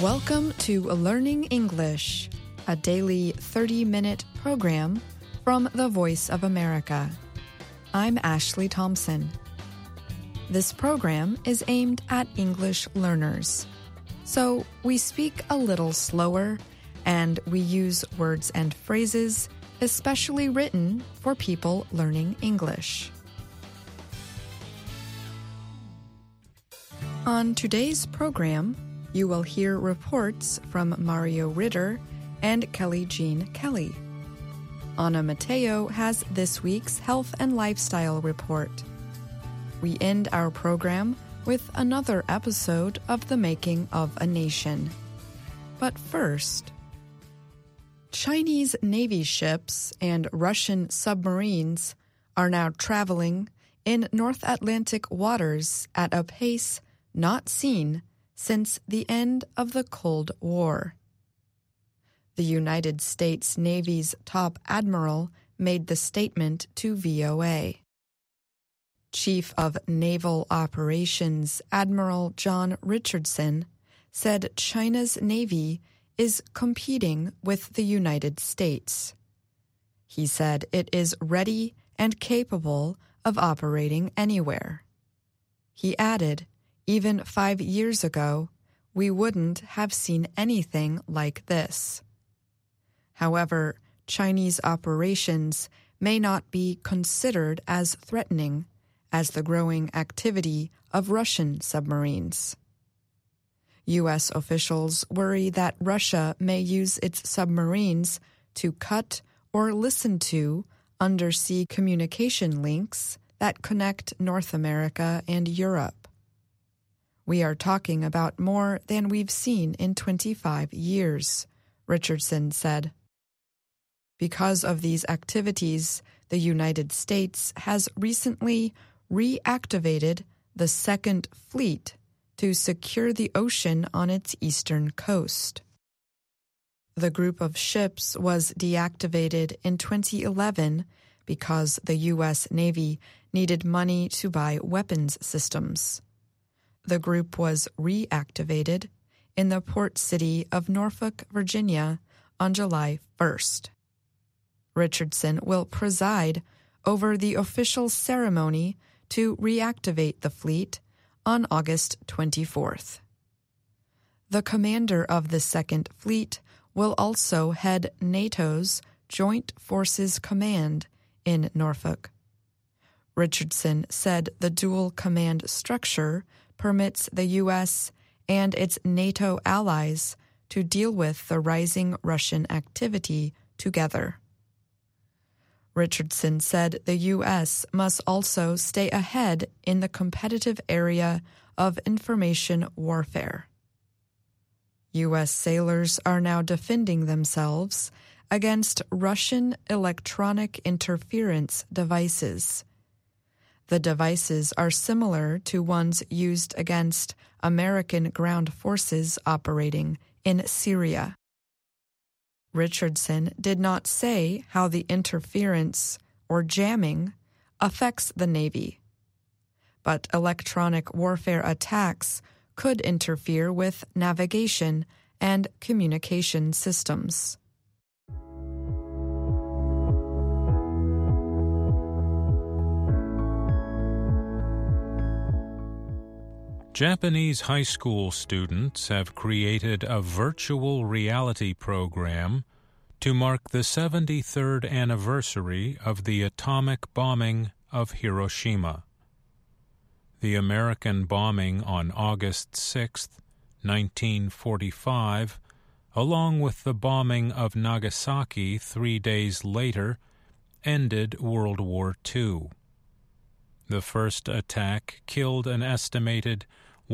Welcome to Learning English, a daily 30-minute program from the Voice of America. I'm Ashley Thompson. This program is aimed at English learners, so we speak a little slower and we use words and phrases especially written for people learning English. On today's program, you will hear reports from Mario Ritter and Kelly Jean Kelly. Ana Mateo has this week's health and lifestyle report. We end our program with another episode of The Making of a Nation. But first, Chinese Navy ships and Russian submarines are now traveling in North Atlantic waters at a pace not seen since the end of the Cold War. The United States Navy's top admiral made the statement to VOA. Chief of Naval Operations Admiral John Richardson said China's Navy is competing with the United States. He said it is ready and capable of operating anywhere. He added, even 5 years ago, we wouldn't have seen anything like this. However, Chinese operations may not be considered as threatening as the growing activity of Russian submarines. U.S. officials worry that Russia may use its submarines to cut or listen to undersea communication links that connect North America and Europe. We are talking about more than we've seen in 25 years, Richardson said. Because of these activities, the United States has recently reactivated the Second Fleet to secure the ocean on its eastern coast. The group of ships was deactivated in 2011 because the U.S. Navy needed money to buy weapons systems. The group was reactivated in the port city of Norfolk, Virginia, on July 1st. Richardson will preside over the official ceremony to reactivate the fleet on August 24th. The commander of the Second Fleet will also head NATO's Joint Forces Command in Norfolk. Richardson said the dual command structure permits the U.S. and its NATO allies to deal with the rising Russian activity together. Richardson said the U.S. must also stay ahead in the competitive area of information warfare. U.S. sailors are now defending themselves against Russian electronic interference devices. The devices are similar to ones used against American ground forces operating in Syria. Richardson did not say how the interference, or jamming, affects the Navy. But electronic warfare attacks could interfere with navigation and communication systems. Japanese high school students have created a virtual reality program to mark the 73rd anniversary of the atomic bombing of Hiroshima. The American bombing on August 6, 1945, along with the bombing of Nagasaki 3 days later, ended World War II. The first attack killed an estimated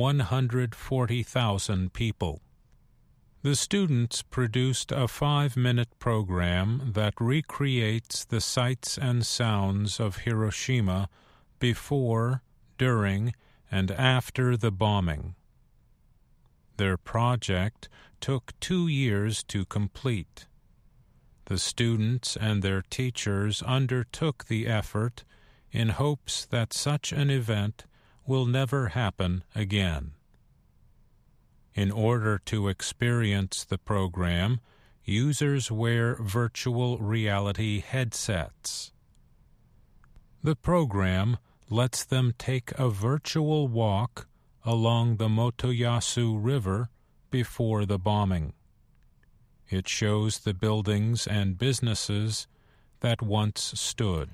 140,000 people. The students produced a 5-minute program that recreates the sights and sounds of Hiroshima before, during, and after the bombing. Their project took 2 years to complete. The students and their teachers undertook the effort in hopes that such an event will never happen again. In order to experience the program, users wear virtual reality headsets. The program lets them take a virtual walk along the Motoyasu River before the bombing. It shows the buildings and businesses that once stood.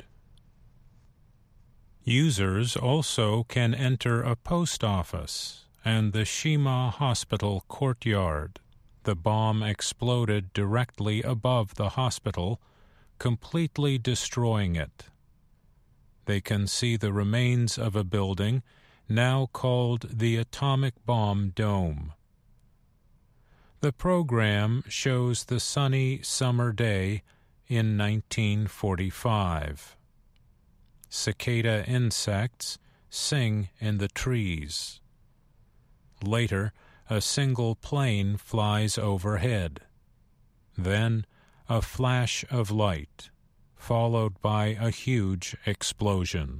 Users also can enter a post office and the Shima Hospital courtyard. The bomb exploded directly above the hospital, completely destroying it. They can see the remains of a building now called the Atomic Bomb Dome. The program shows the sunny summer day in 1945. Cicada insects sing in the trees. Later, a single plane flies overhead. Then, a flash of light, followed by a huge explosion.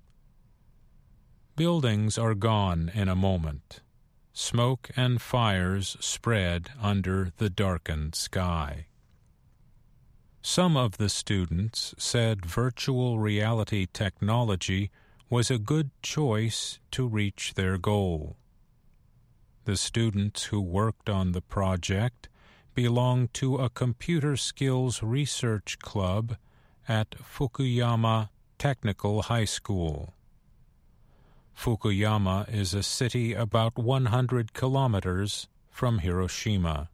Buildings are gone in a moment. Smoke and fires spread under the darkened sky. Some of the students said virtual reality technology was a good choice to reach their goal. The students who worked on the project belonged to a computer skills research club at Fukuyama Technical High School. Fukuyama is a city about 100 kilometers from Hiroshima.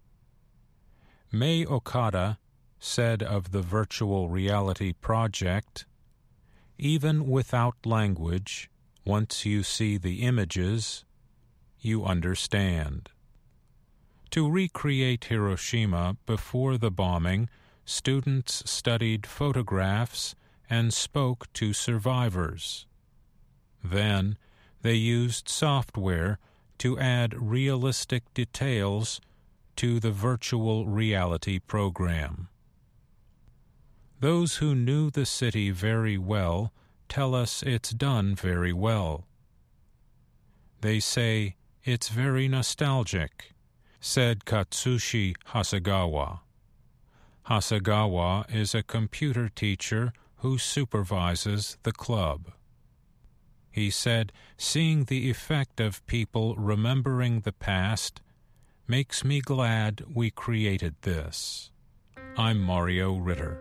Mei Okada said of the virtual reality project, "Even without language, once you see the images, you understand." To recreate Hiroshima before the bombing, students studied photographs and spoke to survivors. Then, they used software to add realistic details to the virtual reality program. Those who knew the city very well tell us it's done very well. They say, "It's very nostalgic," said Katsushi Hasegawa. Hasegawa is a computer teacher who supervises the club. He said, "Seeing the effect of people remembering the past makes me glad we created this." I'm Mario Ritter.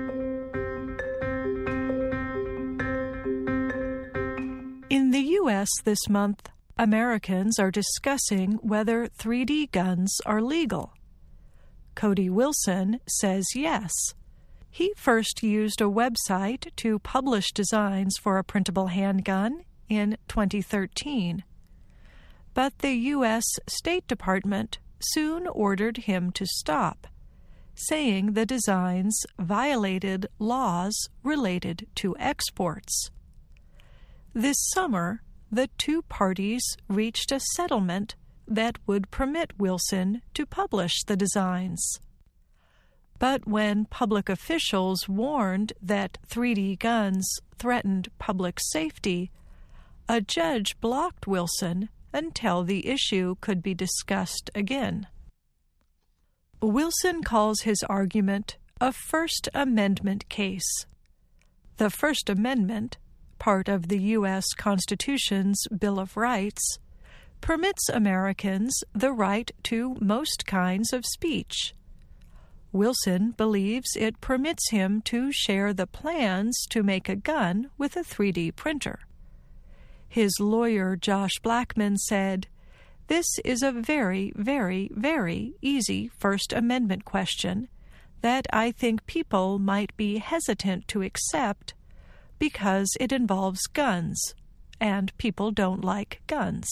In the U.S. this month, Americans are discussing whether 3D guns are legal. Cody Wilson says yes. He first used a website to publish designs for a printable handgun in 2013. But the U.S. State Department soon ordered him to stop, saying the designs violated laws related to exports. This summer, the two parties reached a settlement that would permit Wilson to publish the designs. But when public officials warned that 3D guns threatened public safety, a judge blocked Wilson until the issue could be discussed again. Wilson calls his argument a First Amendment case. The First Amendment, part of the U.S. Constitution's Bill of Rights, permits Americans the right to most kinds of speech. Wilson believes it permits him to share the plans to make a gun with a 3D printer. His lawyer, Josh Blackman, said, "This is a very, very, very easy First Amendment question that I think people might be hesitant to accept because it involves guns, and people don't like guns."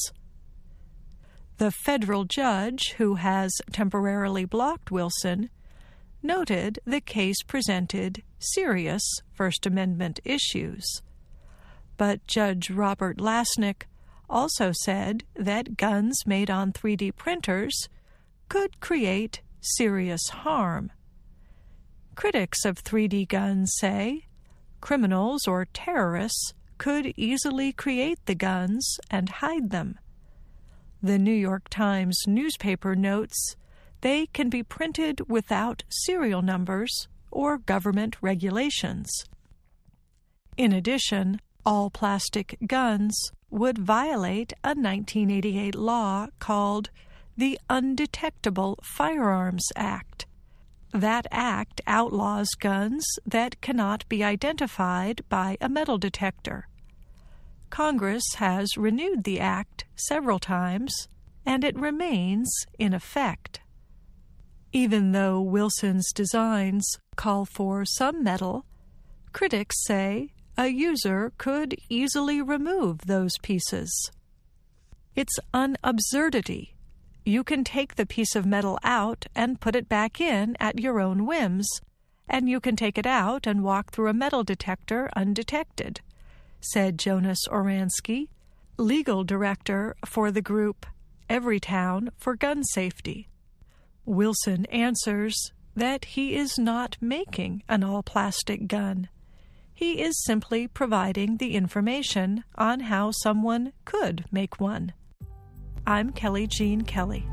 The federal judge who has temporarily blocked Wilson noted the case presented serious First Amendment issues. But Judge Robert Lasnik also said that guns made on 3D printers could create serious harm. Critics of 3D guns say criminals or terrorists could easily create the guns and hide them. The New York Times newspaper notes they can be printed without serial numbers or government regulations. In addition, all plastic guns would violate a 1988 law called the Undetectable Firearms Act. That act outlaws guns that cannot be identified by a metal detector. Congress has renewed the act several times, and it remains in effect. Even though Wilson's designs call for some metal, critics say a user could easily remove those pieces. It's an absurdity. You can take the piece of metal out and put it back in at your own whims, and you can take it out and walk through a metal detector undetected, said Jonas Oransky, legal director for the group Everytown for Gun Safety. Wilson answers that he is not making an all-plastic gun. He is simply providing the information on how someone could make one. I'm Kelly Jean Kelly.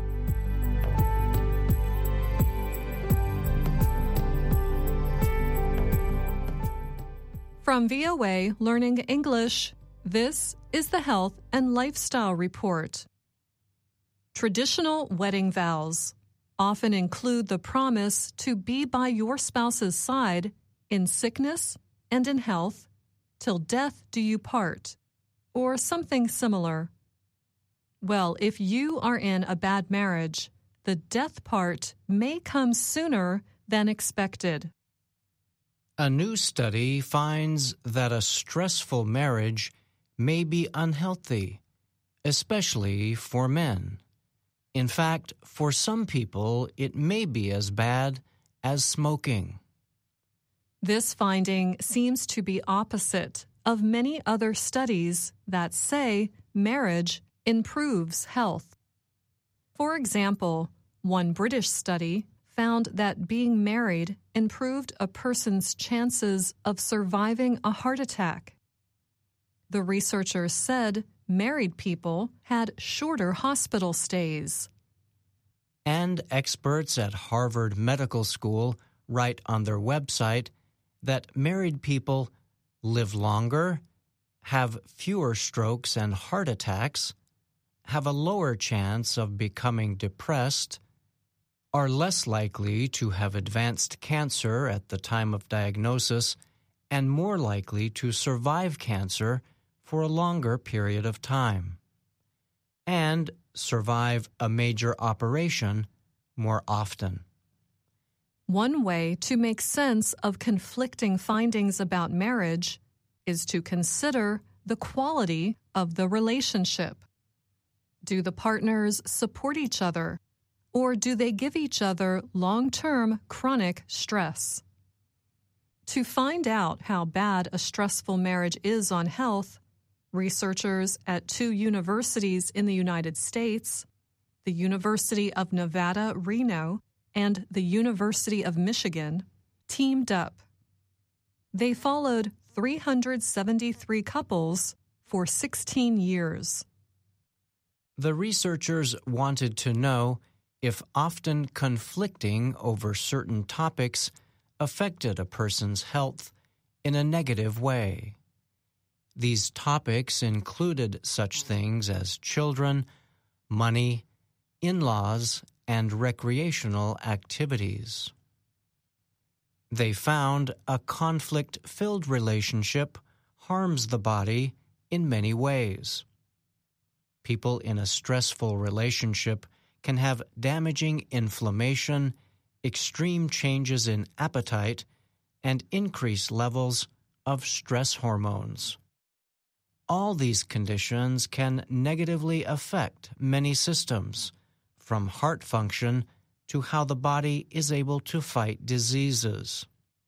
From VOA Learning English, this is the Health and Lifestyle Report. Traditional wedding vows often include the promise to be by your spouse's side in sickness and in health, till death do you part, or something similar. Well, if you are in a bad marriage, the death part may come sooner than expected. A new study finds that a stressful marriage may be unhealthy, especially for men. In fact, for some people, it may be as bad as smoking. This finding seems to be opposite of many other studies that say marriage improves health. For example, one British study found that being married improved a person's chances of surviving a heart attack. The researchers said married people had shorter hospital stays. And experts at Harvard Medical School write on their website that married people live longer, have fewer strokes and heart attacks, have a lower chance of becoming depressed, are less likely to have advanced cancer at the time of diagnosis, and more likely to survive cancer for a longer period of time, and survive a major operation more often. One way to make sense of conflicting findings about marriage is to consider the quality of the relationship. Do the partners support each other, or do they give each other long-term chronic stress? To find out how bad a stressful marriage is on health, researchers at 2 universities in the United States, the University of Nevada, Reno, and the University of Michigan, teamed up. They followed 373 couples for 16 years. The researchers wanted to know if often conflicting over certain topics affected a person's health in a negative way. These topics included such things as children, money, in-laws, and recreational activities. They found a conflict-filled relationship harms the body in many ways. People in a stressful relationship can have damaging inflammation, extreme changes in appetite, and increased levels of stress hormones. All these conditions can negatively affect many systems, from heart function to how the body is able to fight diseases.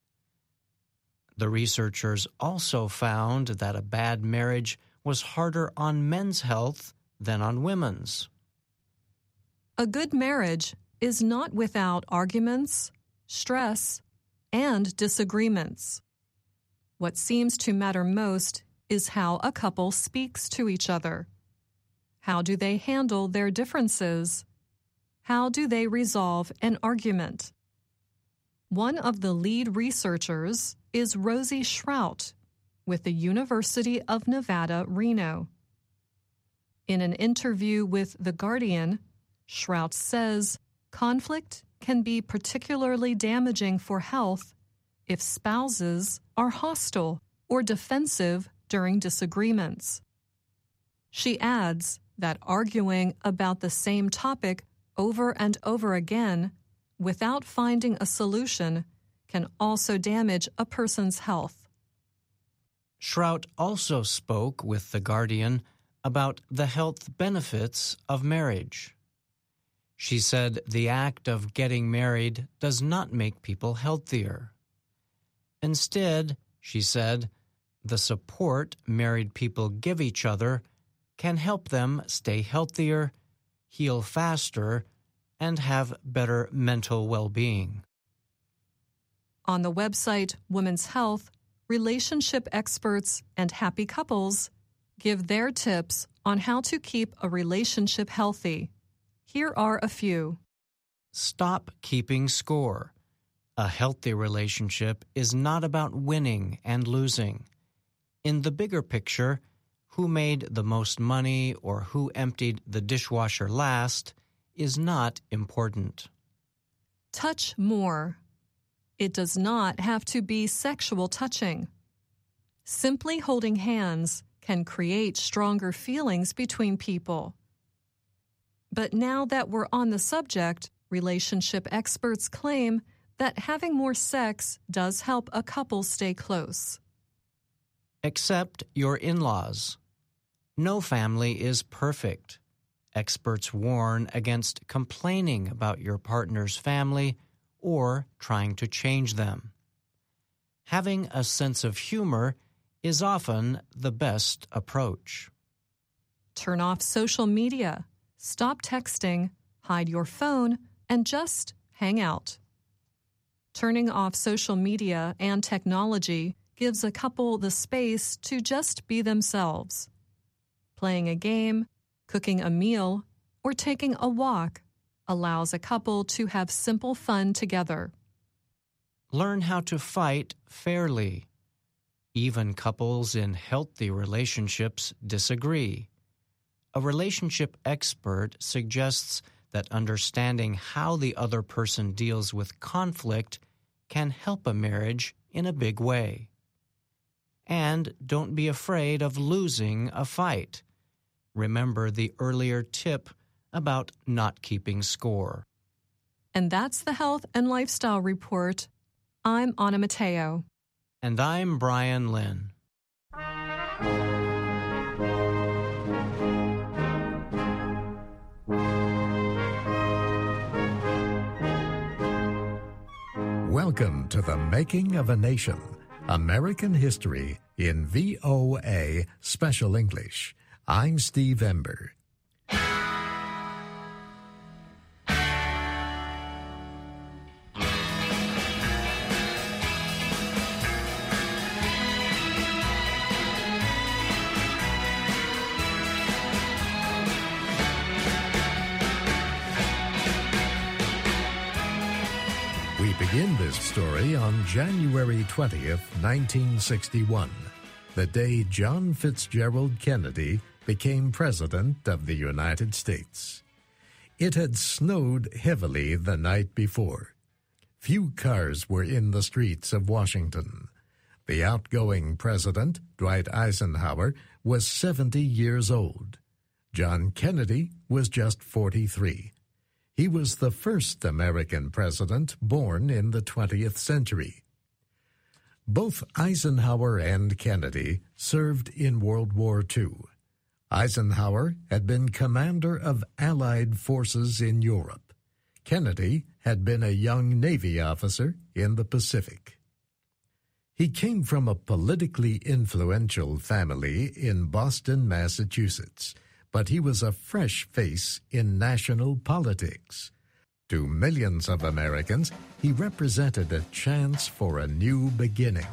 The researchers also found that a bad marriage was harder on men's health than on women's. A good marriage is not without arguments, stress, and disagreements. What seems to matter most is how a couple speaks to each other. How do they handle their differences? How do they resolve an argument? One of the lead researchers is Rosie Shrout with the University of Nevada, Reno. In an interview with The Guardian, Shrout says conflict can be particularly damaging for health if spouses are hostile or defensive during disagreements. She adds that arguing about the same topic over and over again without finding a solution can also damage a person's health. Shrout also spoke with The Guardian about the health benefits of marriage. She said the act of getting married does not make people healthier. Instead, she said, the support married people give each other can help them stay healthier, heal faster, and have better mental well-being. On the website Women's Health, relationship experts and happy couples give their tips on how to keep a relationship healthy. Here are a few. Stop keeping score. A healthy relationship is not about winning and losing. In the bigger picture, who made the most money or who emptied the dishwasher last is not important. Touch more. It does not have to be sexual touching. Simply holding hands can create stronger feelings between people. But now that we're on the subject, relationship experts claim that having more sex does help a couple stay close. Accept your in-laws. No family is perfect. Experts warn against complaining about your partner's family or trying to change them. Having a sense of humor is often the best approach. Turn off social media, stop texting, hide your phone, and just hang out. Turning off social media and technology gives a couple the space to just be themselves. Playing a game, cooking a meal, or taking a walk allows a couple to have simple fun together. Learn how to fight fairly. Even couples in healthy relationships disagree. A relationship expert suggests that understanding how the other person deals with conflict can help a marriage in a big way. And don't be afraid of losing a fight. Remember the earlier tip about not keeping score. And that's the Health and Lifestyle Report. I'm Anna Matteo. And I'm Brian Lynn. Welcome to The Making of a Nation, American History in VOA Special English. I'm Steve Ember. We begin this story on January 20th, 1961, the day John Fitzgerald Kennedy became President of the United States. It had snowed heavily the night before. Few cars were in the streets of Washington. The outgoing president, Dwight Eisenhower, was 70 years old. John Kennedy was just 43. He was the first American president born in the 20th century. Both Eisenhower and Kennedy served in World War II. Eisenhower had been commander of Allied forces in Europe. Kennedy had been a young Navy officer in the Pacific. He came from a politically influential family in Boston, Massachusetts, but he was a fresh face in national politics. To millions of Americans, he represented a chance for a new beginning.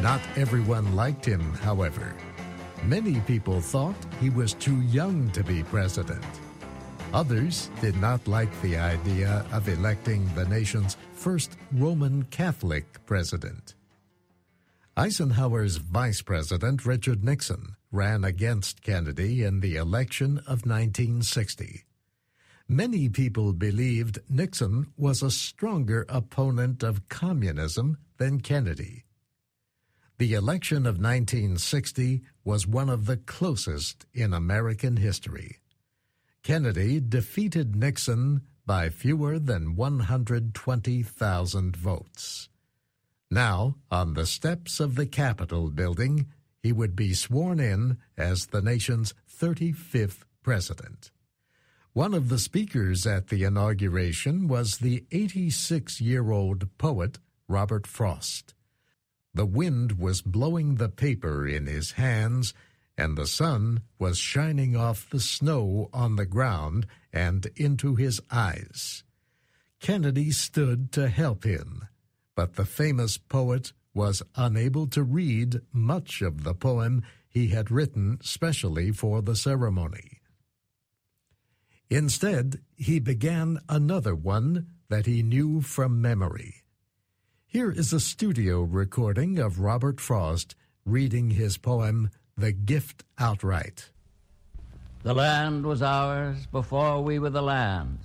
Not everyone liked him, however. Many people thought he was too young to be president. Others did not like the idea of electing the nation's first Roman Catholic president. Eisenhower's vice president, Richard Nixon, ran against Kennedy in the election of 1960. Many people believed Nixon was a stronger opponent of communism than Kennedy. The election of 1960 was one of the closest in American history. Kennedy defeated Nixon by fewer than 120,000 votes. Now, on the steps of the Capitol building, he would be sworn in as the nation's 35th president. One of the speakers at the inauguration was the 86-year-old poet Robert Frost. The wind was blowing the paper in his hands, and the sun was shining off the snow on the ground and into his eyes. Kennedy stood to help him, but the famous poet was unable to read much of the poem he had written specially for the ceremony. Instead, he began another one that he knew from memory. Here is a studio recording of Robert Frost reading his poem, The Gift Outright. The land was ours before we were the land's.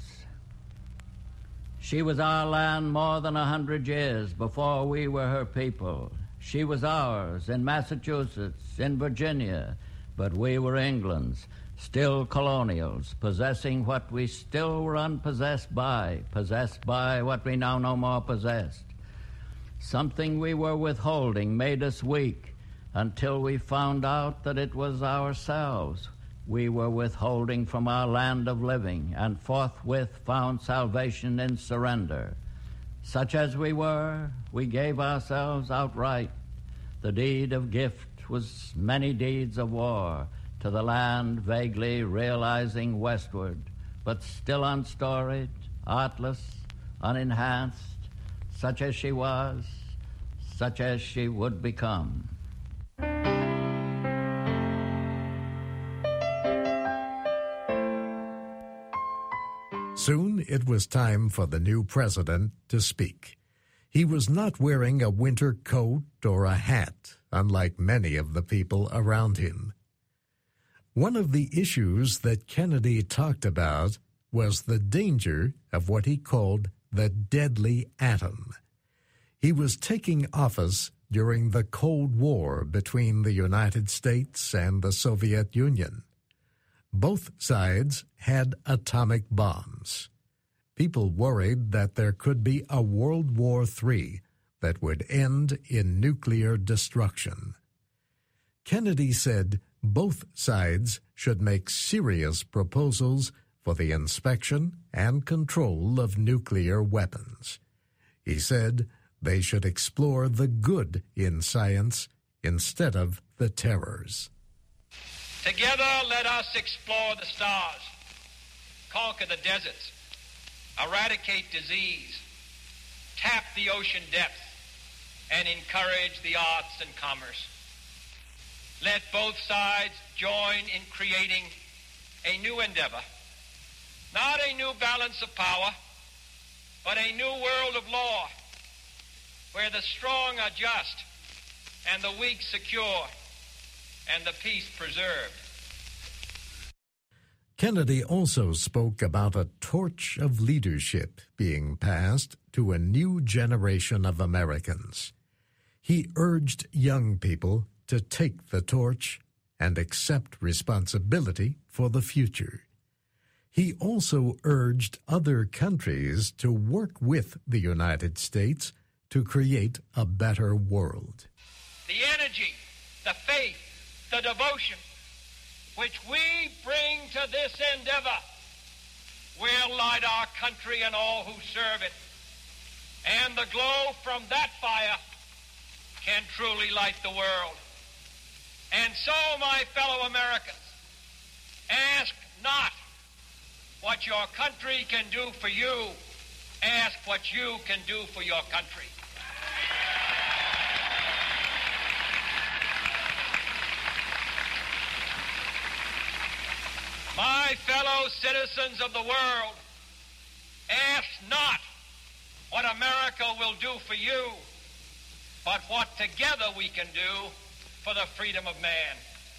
She was our land more than 100 years before we were her people. She was ours in Massachusetts, in Virginia, but we were England's, still colonials, possessing what we still were unpossessed by, possessed by what we now no more possessed. Something we were withholding made us weak until we found out that it was ourselves we were withholding from our land of living, and forthwith found salvation in surrender. Such as we were, we gave ourselves outright. The deed of gift was many deeds of war, to the land vaguely realizing westward, but still unstoried, artless, unenhanced, such as she was, such as she would become. Soon it was time for the new president to speak. He was not wearing a winter coat or a hat, unlike many of the people around him. One of the issues that Kennedy talked about was the danger of what he called the deadly atom. He was taking office during the Cold War between the United States and the Soviet Union. Both sides had atomic bombs. People worried that there could be a World War III that would end in nuclear destruction. Kennedy said both sides should make serious proposals for the inspection and control of nuclear weapons. He said they should explore the good in science instead of the terrors. Together, let us explore the stars, conquer the deserts, eradicate disease, tap the ocean depths, and encourage the arts and commerce. Let both sides join in creating a new endeavor, not a new balance of power, but a new world of law, where the strong are just and the weak secure, and the peace preserved. Kennedy also spoke about a torch of leadership being passed to a new generation of Americans. He urged young people to take the torch and accept responsibility for the future. He also urged other countries to work with the United States to create a better world. The energy, the faith, the devotion which we bring to this endeavor will light our country and all who serve it. And the glow from that fire can truly light the world. And so, my fellow Americans, ask not what your country can do for you. Ask what you can do for your country. My fellow citizens of the world, ask not what America will do for you, but what together we can do for the freedom of man.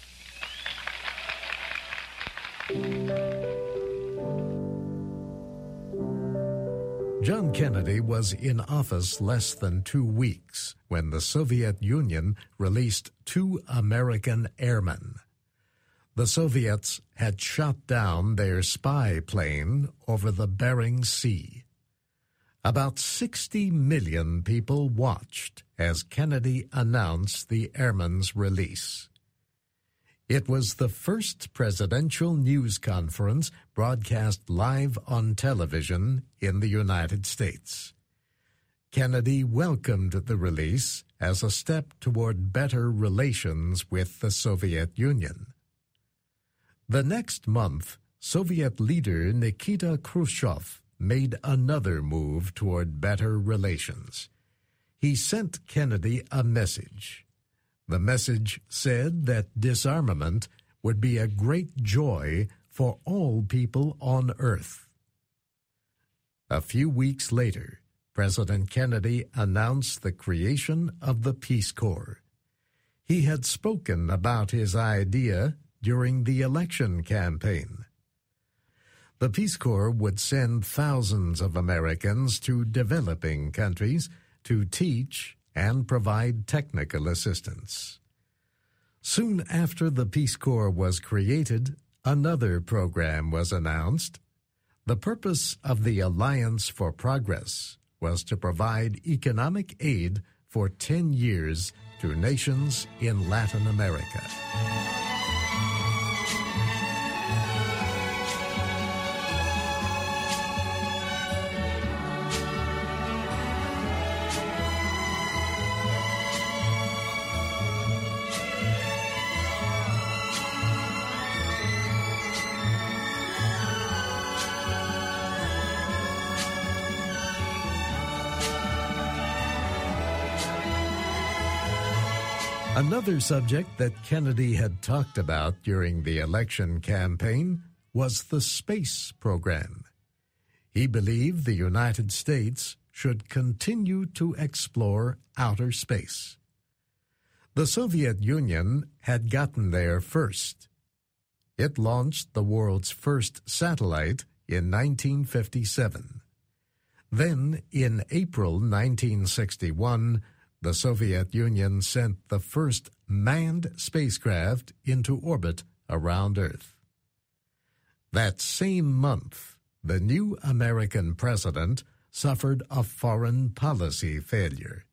John Kennedy was in office less than 2 weeks when the Soviet Union released 2 American airmen. The Soviets had shot down their spy plane over the Bering Sea. About 60 million people watched as Kennedy announced the airmen's release. It was the first presidential news conference broadcast live on television in the United States. Kennedy welcomed the release as a step toward better relations with the Soviet Union. The next month, Soviet leader Nikita Khrushchev made another move toward better relations. He sent Kennedy a message. The message said that disarmament would be a great joy for all people on Earth. A few weeks later, President Kennedy announced the creation of the Peace Corps. He had spoken about his idea during the election campaign. The Peace Corps would send thousands of Americans to developing countries to teach and provide technical assistance. Soon after the Peace Corps was created, another program was announced. The purpose of the Alliance for Progress was to provide economic aid for 10 years to nations in Latin America. Another subject that Kennedy had talked about during the election campaign was the space program. He believed the United States should continue to explore outer space. The Soviet Union had gotten there first. It launched the world's first satellite in 1957. Then, in April 1961, the Soviet Union sent the first manned spacecraft into orbit around Earth. That same month, the new American president suffered a foreign policy failure.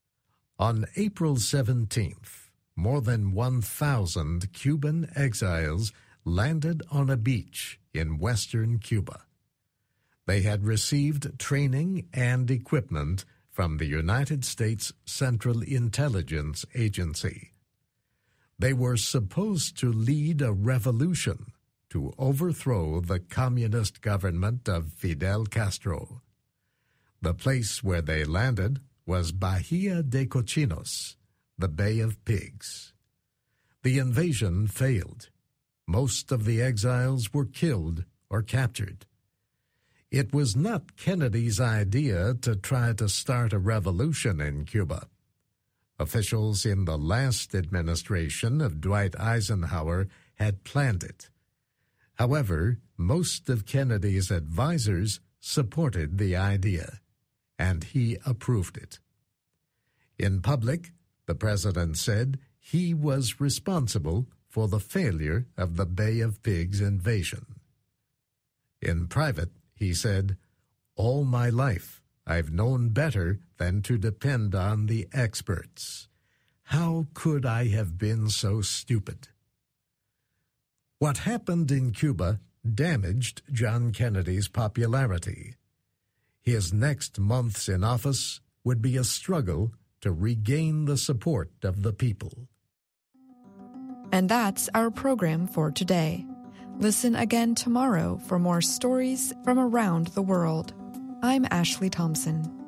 On April 17th, more than 1,000 Cuban exiles landed on a beach in western Cuba. They had received training and equipment from the United States Central Intelligence Agency. They were supposed to lead a revolution to overthrow the communist government of Fidel Castro. The place where they landed was Bahia de Cochinos, the Bay of Pigs. The invasion failed. Most of the exiles were killed or captured. It was not Kennedy's idea to try to start a revolution in Cuba. Officials in the last administration of Dwight Eisenhower had planned it. However, most of Kennedy's advisers supported the idea, and he approved it. In public, the president said he was responsible for the failure of the Bay of Pigs invasion. In private, he said, "All my life, I've known better than to depend on the experts. How could I have been so stupid?" What happened in Cuba damaged John Kennedy's popularity. His next months in office would be a struggle to regain the support of the people. And that's our program for today. Listen again tomorrow for more stories from around the world. I'm Ashley Thompson.